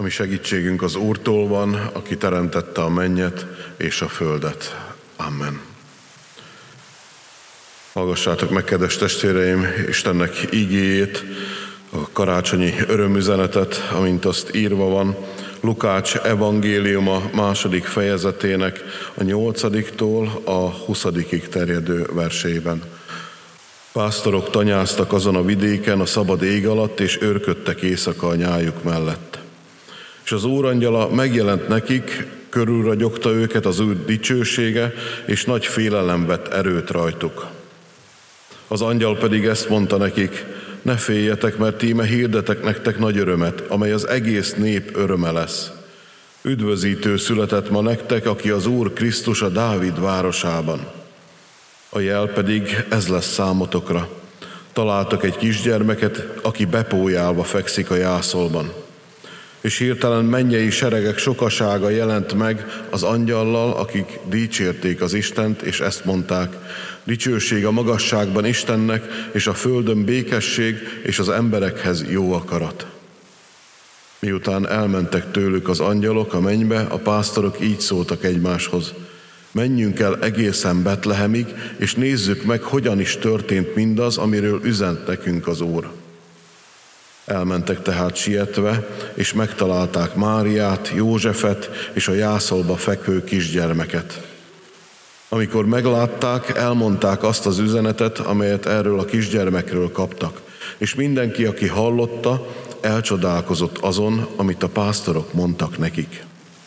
mi segítségünk az Úrtól van, aki teremtette a mennyet és a földet. Amen. Hallgassátok meg, kedves testvéreim, Istennek ígéjét, a karácsonyi örömüzenetet, amint azt írva van, Lukács evangéliuma 2. fejezetének a 8-tól a 20. terjedő verseiben. Pásztorok tanyáztak azon a vidéken a szabad ég alatt, és őrködtek éjszaka a nyájuk mellett. És az Úr angyala megjelent nekik, körülragyogta őket az Úr dicsősége, és nagy félelem vett erőt rajtuk. Az angyal pedig ezt mondta nekik: ne féljetek, mert íme hirdetek nektek nagy örömet, amely az egész nép öröme lesz. Üdvözítő született ma nektek, aki az Úr Krisztus a Dávid városában. A jel pedig ez lesz számotokra. Találtak egy kisgyermeket, aki bepójálva fekszik a jászolban. És hirtelen mennyei seregek sokasága jelent meg az angyallal, akik dicsérték az Istent, és ezt mondták: dicsőség a magasságban Istennek, és a földön békesség, és az emberekhez jó akarat. Miután elmentek tőlük az angyalok a mennybe, a pásztorok így szóltak egymáshoz: menjünk el egészen Betlehemig, és nézzük meg, hogyan is történt mindaz, amiről üzent nekünk az Úr. Elmentek tehát sietve, és megtalálták Máriát, Józsefet és a jászolba fekvő kisgyermeket. Amikor meglátták, elmondták azt az üzenetet, amelyet erről a kisgyermekről kaptak, és mindenki, aki hallotta, elcsodálkozott azon, amit a pásztorok mondtak nekik.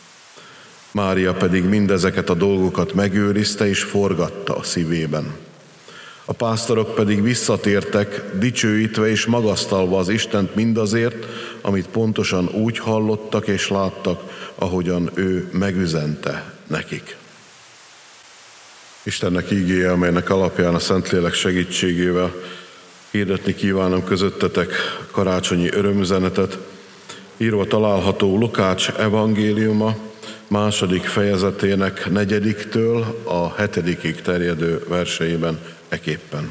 Mária pedig mindezeket a dolgokat megőrizte és forgatta a szívében. A pásztorok pedig visszatértek, dicsőítve és magasztalva az Istent mindazért, amit pontosan úgy hallottak és láttak, ahogyan ő megüzente nekik. Istennek ígéje, amelynek alapján a Szentlélek segítségével hirdetni kívánom közöttetek karácsonyi örömüzenetet, írva található Lukács evangéliuma 2. fejezetének 4-től a 7. terjedő verseiben eképpen.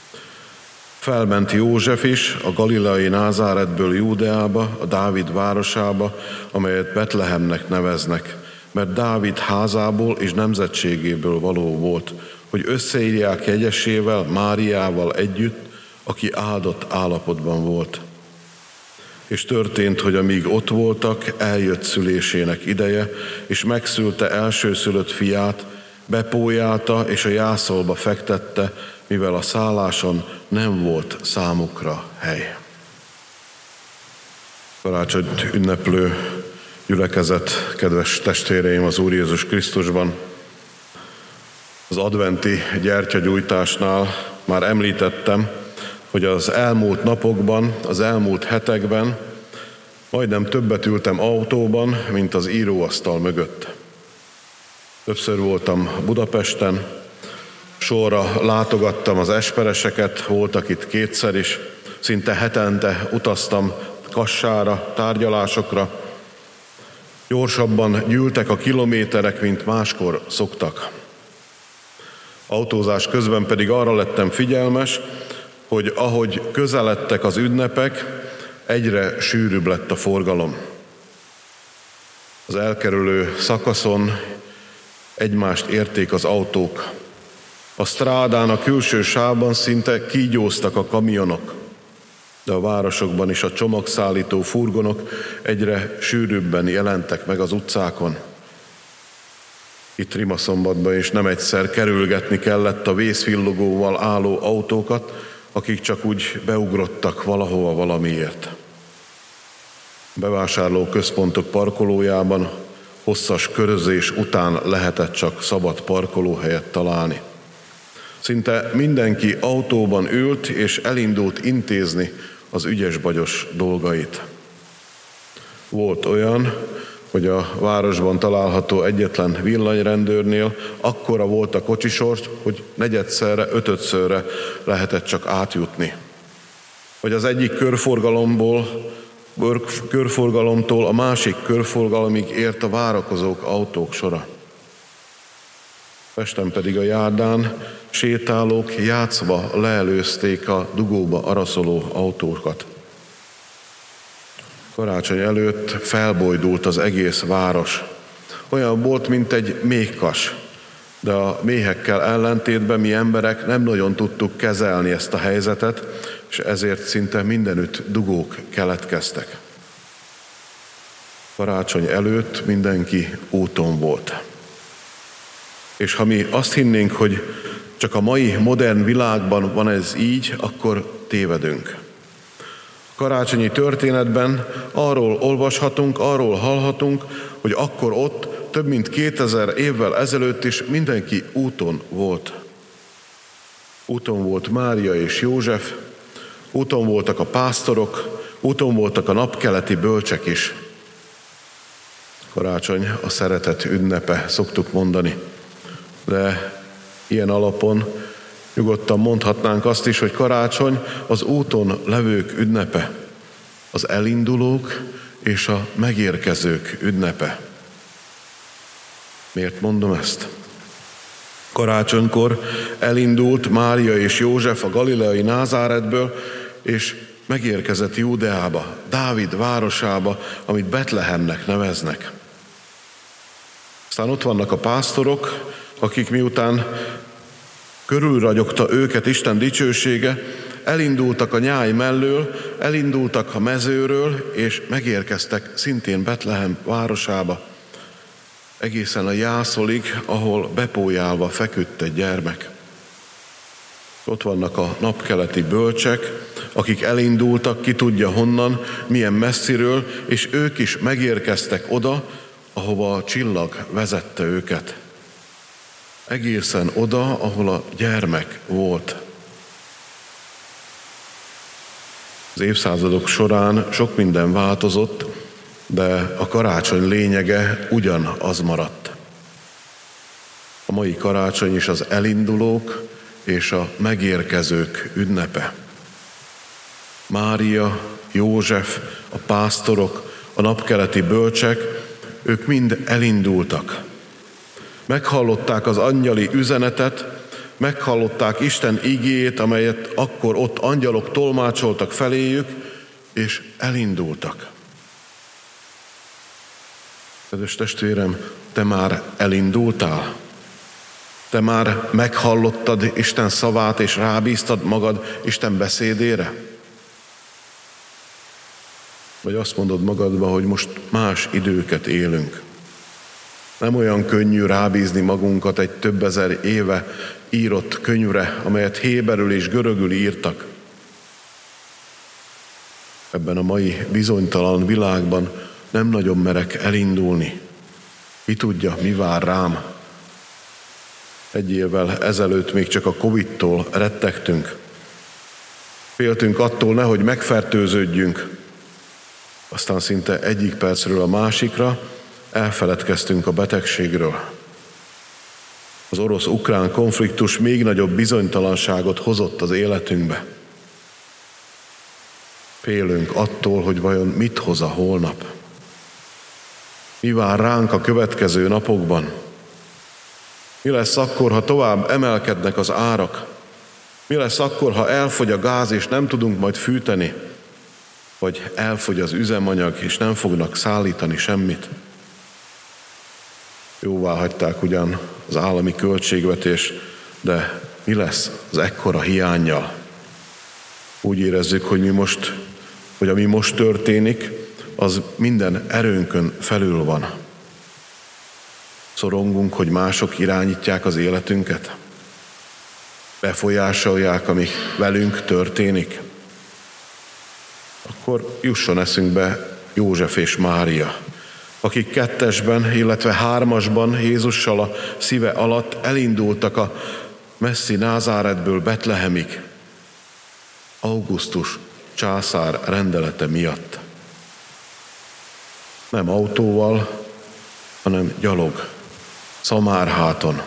Felment József is a galileai Názáretből Júdeába, a Dávid városába, amelyet Betlehemnek neveznek, mert Dávid házából és nemzetségéből való volt, hogy összeírják jegyesével, Máriával együtt, aki áldott állapotban volt. És történt, hogy amíg ott voltak, eljött szülésének ideje, és megszülte elsőszülött fiát, bepójálta és a jászolba fektette, mivel a szálláson nem volt számukra hely. Karácsonyt ünneplő gyülekezet, kedves testvéreim az Úr Jézus Krisztusban! Az adventi gyertyagyújtásnál már említettem, hogy az elmúlt napokban, az elmúlt hetekben majdnem többet ültem autóban, mint az íróasztal mögött. Többször voltam Budapesten, sorra látogattam az espereseket, voltak itt kétszer is, szinte hetente utaztam Kassára, tárgyalásokra. Gyorsabban gyűltek a kilométerek, mint máskor szoktak. Autózás közben pedig arra lettem figyelmes, hogy ahogy közeledtek az ünnepek, egyre sűrűbb lett a forgalom. Az elkerülő szakaszon egymást érték az autók. A strádán, a külső sávban szinte kígyóztak a kamionok, de a városokban is a csomagszállító furgonok egyre sűrűbben jelentek meg az utcákon. Itt Rimaszombatban is nem egyszer kerülgetni kellett a vészvillogóval álló autókat, akik csak úgy beugrottak valahova valamiért. Bevásárlóközpontok parkolójában hosszas körözés után lehetett csak szabad parkolóhelyet találni. Szinte mindenki autóban ült és elindult intézni az ügyes-bagyos dolgait. Volt olyan, hogy a városban található egyetlen villanyrendőrnél akkora volt a kocsisor, hogy negyedszerre, ötödszörre lehetett csak átjutni. Vagy az egyik körforgalomtól a másik körforgalomig ért a várakozók autók sora. Pesten pedig a járdán sétálók játszva leelőzték a dugóba araszoló autókat. Karácsony előtt felbojdult az egész város. Olyan volt, mint egy méhkas, de a méhekkel ellentétben mi emberek nem nagyon tudtuk kezelni ezt a helyzetet, és ezért szinte mindenütt dugók keletkeztek. Karácsony előtt mindenki úton volt. És ha mi azt hinnénk, hogy csak a mai modern világban van ez így, akkor tévedünk. A karácsonyi történetben arról olvashatunk, arról hallhatunk, hogy akkor ott több mint 2000 évvel ezelőtt is mindenki úton volt. Úton volt Mária és József, úton voltak a pásztorok, úton voltak a napkeleti bölcsek is. Karácsony a szeretet ünnepe, szoktuk mondani. De ilyen alapon nyugodtan mondhatnánk azt is, hogy karácsony az úton levők ünnepe, az elindulók és a megérkezők ünnepe. Miért mondom ezt? Karácsonykor elindult Mária és József a galileai Názáretből, és megérkezett Júdeába, Dávid városába, amit Betlehemnek neveznek. Aztán ott vannak a pásztorok, akik miután körülragyogta őket Isten dicsősége, elindultak a nyáj mellől, elindultak a mezőről, és megérkeztek szintén Betlehem városába, egészen a jászolig, ahol bepójálva feküdt egy gyermek. Ott vannak a napkeleti bölcsek, akik elindultak, ki tudja honnan, milyen messziről, és ők is megérkeztek oda, ahova a csillag vezette őket. Egészen oda, ahol a gyermek volt. Az évszázadok során sok minden változott, de a karácsony lényege ugyanaz maradt. A mai karácsony is az elindulók és a megérkezők ünnepe. Mária, József, a pásztorok, a napkeleti bölcsek, ők mind elindultak. Meghallották az angyali üzenetet, meghallották Isten igéjét, amelyet akkor ott angyalok tolmácsoltak feléjük, és elindultak. Kedves testvérem, te már elindultál? Te már meghallottad Isten szavát, és rábíztad magad Isten beszédére? Vagy azt mondod magadba, hogy most más időket élünk. Nem olyan könnyű rábízni magunkat egy több ezer éve írott könyvre, amelyet héberül és görögül írtak. Ebben a mai bizonytalan világban nem nagyon merek elindulni. Ki tudja, mi vár rám? Egy évvel ezelőtt még csak a Covid-tól rettegtünk. Féltünk attól, nehogy megfertőződjünk. Aztán szinte egyik percről a másikra elfeledkeztünk a betegségről. Az orosz-ukrán konfliktus még nagyobb bizonytalanságot hozott az életünkbe. Félünk attól, hogy vajon mit hoz a holnap. Mi vár ránk a következő napokban? Mi lesz akkor, ha tovább emelkednek az árak? Mi lesz akkor, ha elfogy a gáz, és nem tudunk majd fűteni? Vagy elfogy az üzemanyag, és nem fognak szállítani semmit? Jóvá hagyták ugyan az állami költségvetés, de mi lesz az ekkora hiánnyal? Úgy érezzük, hogy ami most történik, az minden erőnkön felül van. Szorongunk, hogy mások irányítják az életünket? Befolyásolják, ami velünk történik? Akkor jusson eszünkbe József és Mária, akik kettesben, illetve hármasban Jézussal a szíve alatt elindultak a messzi Názáretből Betlehemig, Augustus császár rendelete miatt. Nem autóval, hanem gyalog, szamárháton.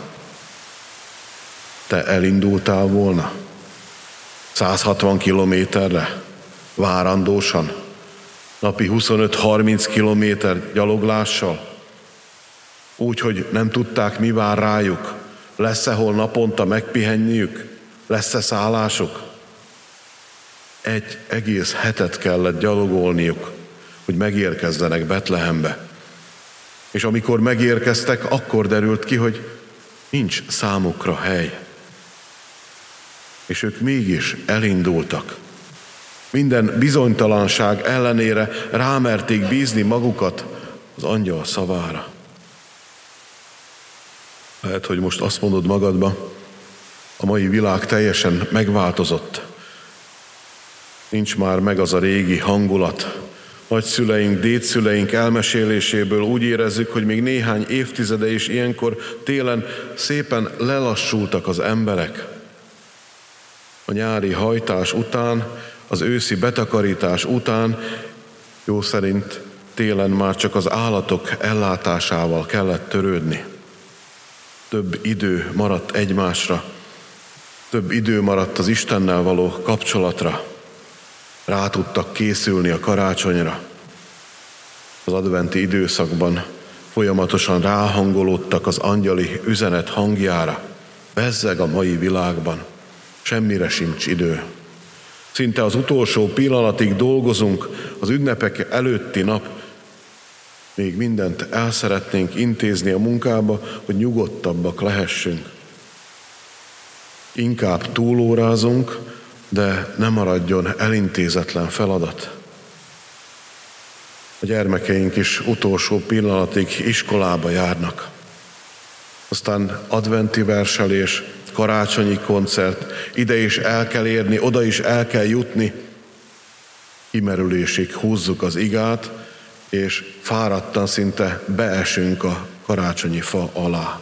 Te elindultál volna 160 kilométerre, várandósan, napi 25-30 kilométer gyaloglással, úgy, hogy nem tudták, mi vár rájuk, lesz-e hol naponta megpihenniük, lesz-e szállásuk. Egy egész hetet kellett gyalogolniuk, hogy megérkezzenek Betlehembe. És amikor megérkeztek, akkor derült ki, hogy nincs számukra hely. És ők mégis elindultak. Minden bizonytalanság ellenére rámerték bízni magukat az angyal szavára. Lehet, hogy most azt mondod magadba, a mai világ teljesen megváltozott. Nincs már meg az a régi hangulat. Nagyszüleink, dédszüleink elmeséléséből úgy érezzük, hogy még néhány évtizede is ilyenkor télen szépen lelassultak az emberek. A nyári hajtás után, az őszi betakarítás után jó szerint télen már csak az állatok ellátásával kellett törődni. Több idő maradt egymásra, több idő maradt az Istennel való kapcsolatra. Rá tudtak készülni a karácsonyra. Az adventi időszakban folyamatosan ráhangolódtak az angyali üzenet hangjára. Bezzeg a mai világban, semmire sincs idő. Szinte az utolsó pillanatig dolgozunk, az ünnepek előtti nap. Még mindent el szeretnénk intézni a munkába, hogy nyugodtabbak lehessünk. Inkább túlórázunk, de ne maradjon elintézetlen feladat. A gyermekeink is utolsó pillanatig iskolába járnak. Aztán adventi verselés, karácsonyi koncert, ide is el kell érni, oda is el kell jutni. Kimerülésig húzzuk az igát, és fáradtan szinte beesünk a karácsonyi fa alá.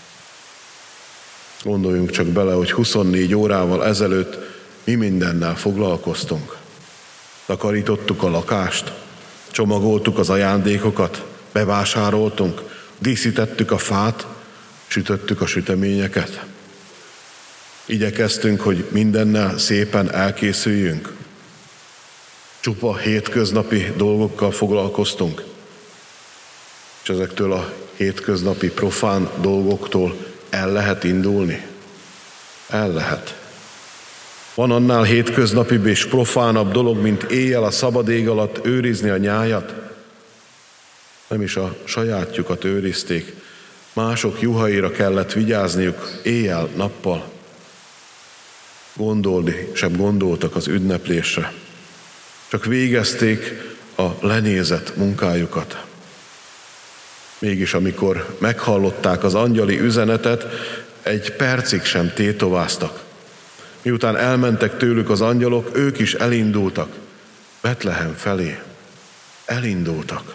Gondoljunk csak bele, hogy 24 órával ezelőtt mi mindennel foglalkoztunk. Takarítottuk a lakást, csomagoltuk az ajándékokat, bevásároltunk, díszítettük a fát, sütöttük a süteményeket. Igyekeztünk, hogy mindennel szépen elkészüljünk. Csupa hétköznapi dolgokkal foglalkoztunk. És ezektől a hétköznapi profán dolgoktól el lehet indulni? El lehet. Van annál hétköznapibb és profánabb dolog, mint éjjel a szabad ég alatt őrizni a nyájat? Nem is a sajátjukat őrizték. Mások juhaira kellett vigyázniuk éjjel-nappal. Gondolni sem gondoltak az ünneplésre. Csak végezték a lenézett munkájukat. Mégis amikor meghallották az angyali üzenetet, egy percig sem tétováztak. Miután elmentek tőlük az angyalok, ők is elindultak Betlehem felé. Elindultak.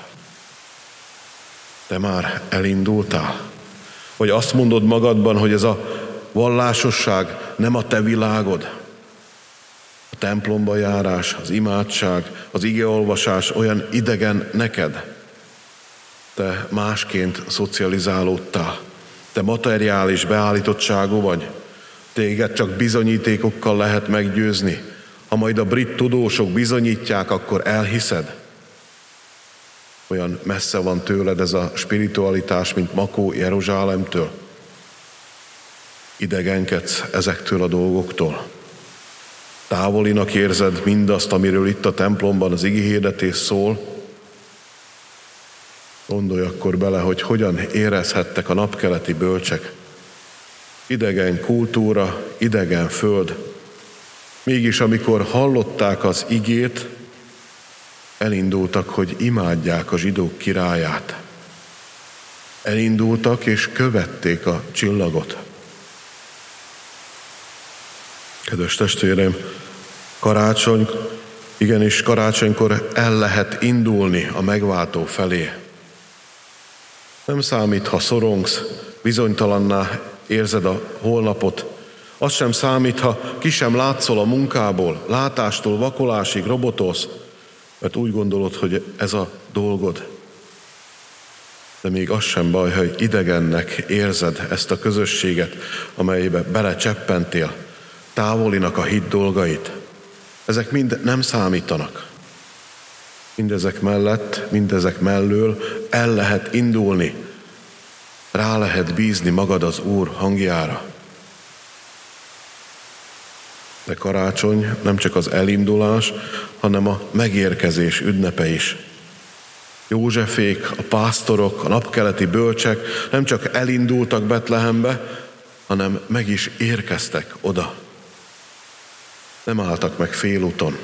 Te már elindultál? Vagy azt mondod magadban, hogy ez a vallásosság nem a te világod? A templomba járás, az imádság, az igeolvasás olyan idegen neked? Te másként szocializálódtál. Te materiális beállítottságú vagy. Téged csak bizonyítékokkal lehet meggyőzni. Ha majd a brit tudósok bizonyítják, akkor elhiszed. Olyan messze van tőled ez a spiritualitás, mint Makó Jeruzsálemtől. Idegenkedsz ezektől a dolgoktól. Távolinak érzed mindazt, amiről itt a templomban az igehirdetés szól. Gondolj akkor bele, hogy hogyan érezhettek a napkeleti bölcsek. Idegen kultúra, idegen föld. Mégis amikor hallották az igét, elindultak, hogy imádják a zsidók királyát. Elindultak és követték a csillagot. Kedves testvéreim, karácsony, igenis karácsonykor el lehet indulni a megváltó felé. Nem számít, ha szorongsz, bizonytalanná érzed a holnapot. Az sem számít, ha ki sem látszol a munkából, látástól vakolásig robotolsz, mert úgy gondolod, hogy ez a dolgod. De még az sem baj, hogy idegennek érzed ezt a közösséget, amelybe belecseppentél, távolinak a hit dolgait. Ezek mind nem számítanak. Mindezek mellett, mindezek mellől el lehet indulni, rá lehet bízni magad az Úr hangjára. De karácsony nem csak az elindulás, hanem a megérkezés ünnepe is. Józsefék, a pásztorok, a napkeleti bölcsek nem csak elindultak Betlehembe, hanem meg is érkeztek oda. Nem álltak meg félúton.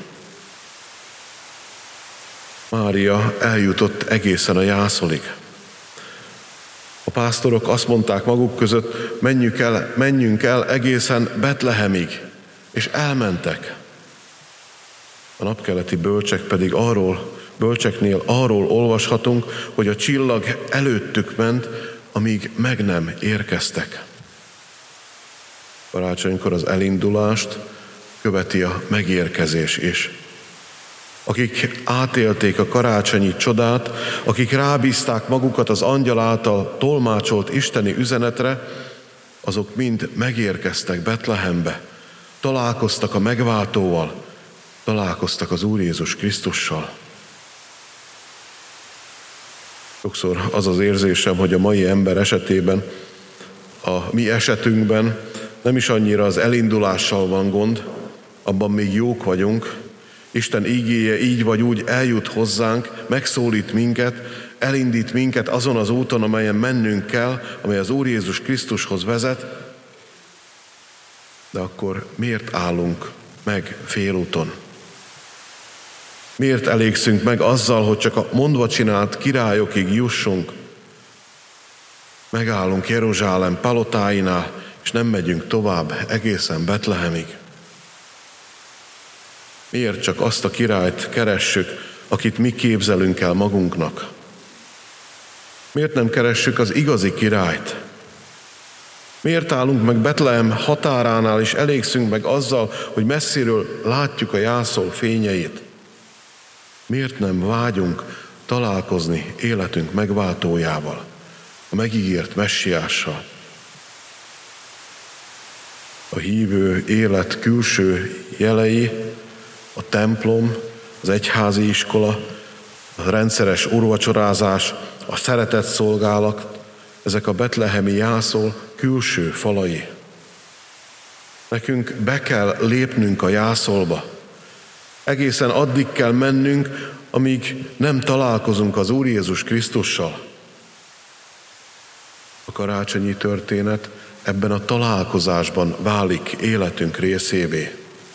Mária eljutott egészen a jászolig. A pásztorok azt mondták maguk között, menjünk el egészen Betlehemig, és elmentek. A napkeleti bölcsek pedig bölcseknél arról olvashatunk, hogy a csillag előttük ment, amíg meg nem érkeztek. Karácsonykor az elindulást követi a megérkezés is. Akik átélték a karácsonyi csodát, akik rábízták magukat az angyal által tolmácsolt isteni üzenetre, azok mind megérkeztek Betlehembe, találkoztak a megváltóval, találkoztak az Úr Jézus Krisztussal. Sokszor az az érzésem, hogy a mai ember esetében, a mi esetünkben nem is annyira az elindulással van gond, abban még jók vagyunk. Isten ígéje így vagy úgy eljut hozzánk, megszólít minket, elindít minket azon az úton, amelyen mennünk kell, amely az Úr Jézus Krisztushoz vezet, de akkor miért állunk meg félúton? Miért elégszünk meg azzal, hogy csak a mondva csinált királyokig jussunk? Megállunk Jeruzsálem palotáinál, és nem megyünk tovább egészen Betlehemig. Miért csak azt a királyt keressük, akit mi képzelünk el magunknak? Miért nem keressük az igazi királyt? Miért állunk meg Betlehem határánál, és elégszünk meg azzal, hogy messziről látjuk a jászol fényeit? Miért nem vágyunk találkozni életünk megváltójával, a megígért messiással? A hívő élet külső jelei, a templom, az egyházi iskola, a rendszeres úrvacsorázás, a szeretett szolgálat, ezek a betlehemi jászol külső falai. Nekünk be kell lépnünk a jászolba. Egészen addig kell mennünk, amíg nem találkozunk az Úr Jézus Krisztussal. A karácsonyi történet ebben a találkozásban válik életünk részévé.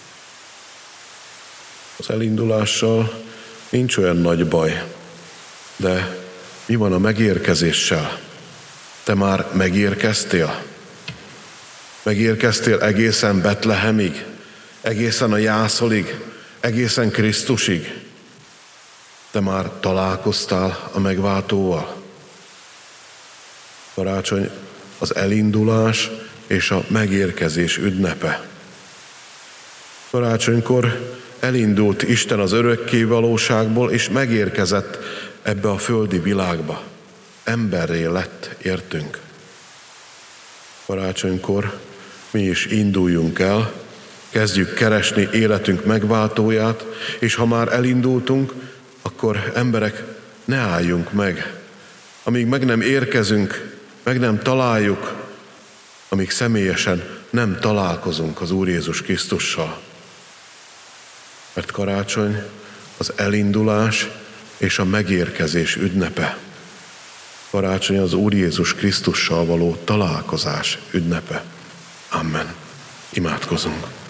Az elindulással nincs olyan nagy baj, de mi van a megérkezéssel? Te már megérkeztél? Megérkeztél egészen Betlehemig, egészen a jászolig, egészen Krisztusig? Te már találkoztál a megváltóval? Karácsony az elindulás és a megérkezés ünnepe. Karácsonykor elindult Isten az örökké valóságból, és megérkezett ebbe a földi világba. Emberré lett értünk. Karácsonykor mi is induljunk el, kezdjük keresni életünk megváltóját, és ha már elindultunk, akkor emberek, ne álljunk meg. Amíg meg nem érkezünk, meg nem találjuk, amíg személyesen nem találkozunk az Úr Jézus Krisztussal. Mert karácsony az elindulás és a megérkezés ünnepe. Karácsony az Úr Jézus Krisztussal való találkozás ünnepe. Amen. Imádkozunk.